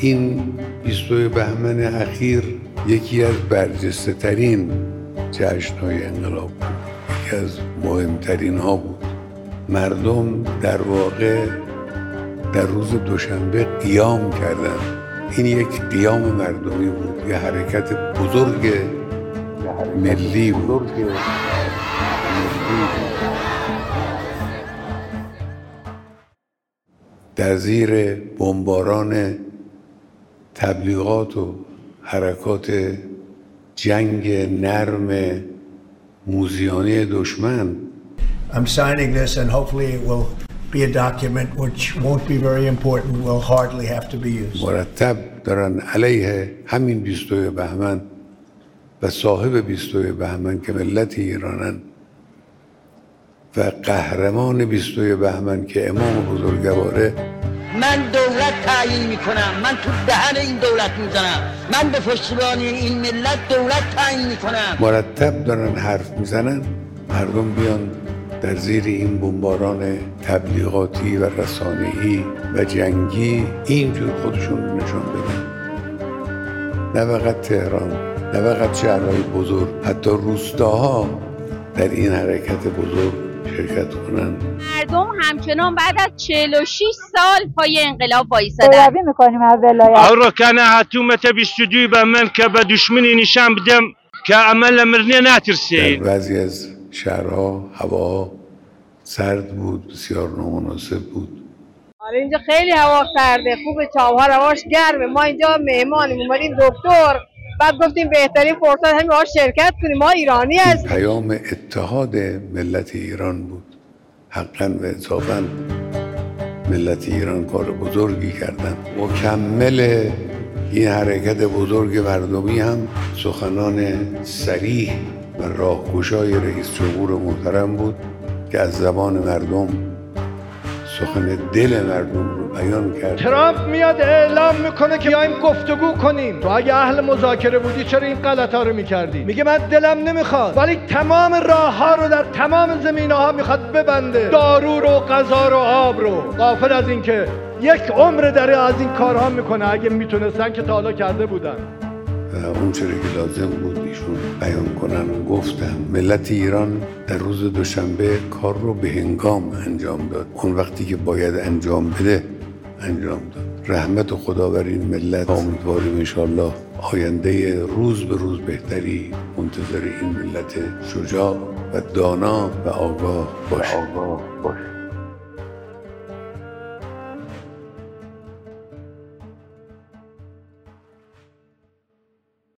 این 22 بهمن اخیر یکی از برجسته ترین جشن‌های انقلاب بود، یکی از مهمترین ها بود. مردم در واقع در روز دوشنبه قیام کردند. این یک قیام مردمی بود، یه حرکت بزرگ ملی بود. در زیر بمباران تبلیغات و حرکات جنگ نرم موذیانه دشمن. I'm signing this and hopefully it will be a document which won't be very important, will hardly have to be used. مرتب دارن علیه همین 22 بهمن و صاحب 22 بهمن که ملت ایرانن و قهرمان 22 بهمن که امام بزرگواره. من دولت تعیین میکنم، من تو دهن این دولت میزنم، من به پشتیبان این ملت دولت تعیین میکنم. مرتب دارن حرف میزنن مردم بیان در زیر این بمباران تبلیغاتی و رسانه‌ای و جنگی اینجور خودشون نشان بدن. نه فقط تهران، نه فقط شهرهای بزرگ، حتی روستاها در این حرکت بزرگ شرکت کنن. مردم همچنان بعد از 46 سال پای انقلاب وایسادن. پیروی میکنیم از ولایت. أركان هاتومة بيستوديو بمن كبدشمني نشان بدم كعمل مرني ناترسي. در بعضی از شهرها هوا سرد بود، بسیار نامناسب بود. آره اینجا خیلی هوا سرده، خوبه، چاوها هواش گرمه. ما اینجا مهمانیم، اومدیم دکتر، بعد گفتیم بهترین فرصت همین باهاش شرکت کنیم، ما ایرانی هستیم. پیام اتحاد ملت ایران بود. حقا و انصافا ملت ایران کار بزرگی کردن. مکمل این حرکت بزرگ مردمی هم سخنان صریح و راهگشای رئیس جمهور محترم بود که از زبان مردم سخن دل مردم رو بیان کرد. ترامپ میاد اعلام میکنه که بیایم گفتگو کنیم. تو اگه اهل مذاکره بودی چرا این غلطا رو میکردی؟ میگه من دلم نمیخواد، ولی تمام راهها رو در تمام زمینه‌ها میخواد ببنده، دارو رو، غذا رو، آب رو. غافل از این که یک عمر داره از این کارها میکنه. اگه میتونستن که تا حالا کرده بودن. اون چیزی که لازم بود ایشون بیان کنن گفتم. ملت ایران در روز دوشنبه کار رو به هنگام انجام داد. اون وقتی که باید انجام بده انجام داد. رحمت خدا بر این ملت. امیدواریم انشالله آینده روز به روز بهتری منتظر این ملت شجاع و دانا و آگاه باشه.